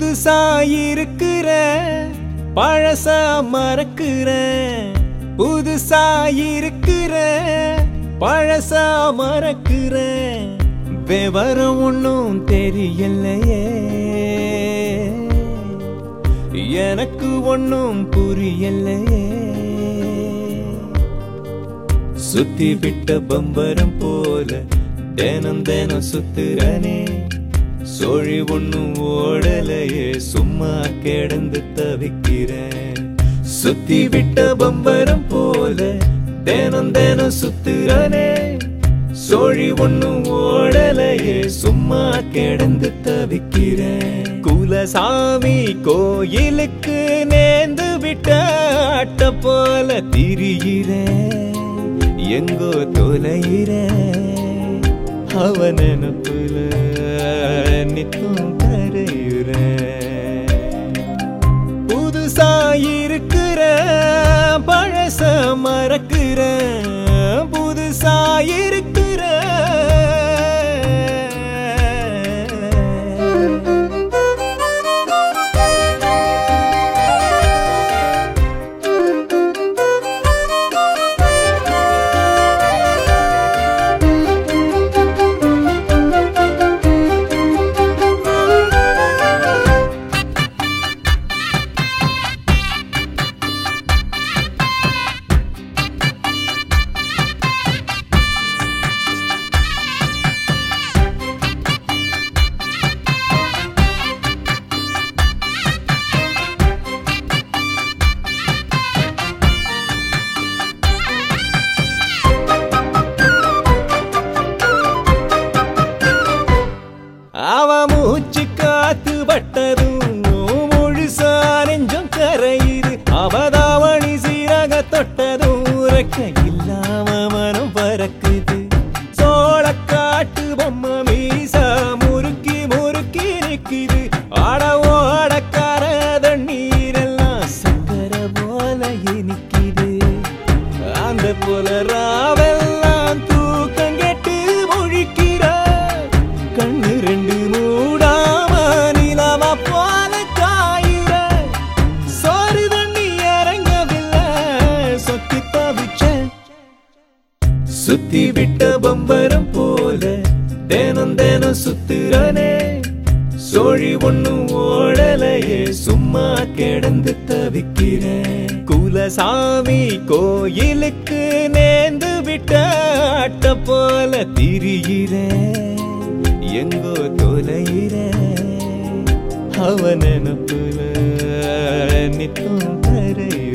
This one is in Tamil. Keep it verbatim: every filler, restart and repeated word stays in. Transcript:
புதுசா இருக்கிற பழசா மறக்கிற புதுசா இருக்கிற பழசா மறக்கிற விவரம் ஒன்னும் தெரியலையே எனக்கு ஒன்னும் புரியலையே சுத்தி விட்ட பம்பரம் போல தினம் தினம் சுத்துறனே சோழி ஒன்னும் ஓடலையே சும்மா கிடந்து தவிக்கிறேன் சுத்தி விட்ட பம்பரம் போல தினம் தினம் சுத்துறனே சோழி ஒன்னும் ஓடலையே சும்மா கிடந்து தவிக்கிறேன் குலசாமி கோயிலுக்கு நேர்ந்து விட்ட அட்ட போல திரிகிறேன் எங்கோ தொலைகிறேன் அவன் நினப்புல நித்தம் கரையுறேன் புதுசா இருக்கிற பழச மறக்கிற புதுசா இருக்கிற அவ மூச்சு காத்து பட்டதும் முழுசா நெஞ்சம் கரையுது அவதாவணி சீரக தொட்டதும் உறக்க இல்லாம மனம் பறக்குது சோழ காட்டு பொம்மை மீசா முறுக்கி முறுக்கி நிக்குது ஆட ஓடக்கார தண்ணீரெல்லாம் சக்கர போல இனிக்குது அந்த போல ராவெல்லாம் தூக்கம் கெட்டு முழிக்கிற கண்ணு ரெண்டு மூடாம நிலவா போல காயிற சோறு தண்ணி இறங்கவில்லை சொத்தி தவிச்ச சுத்தி விட்ட பம்பரம் போல தினம் தினம் சுத்துறனே சோழி ஒன்னும் ஓடலையே சும்மா கிடந்து தவிக்கிறேன் குலசாமி கோயிலுக்கு நேர்ந்து விட்ட அட்ட போல திரிகிறேன் எங்கோ தொலைகிறேன் அவன் நினப்புல நித்தம் கரையுறேன்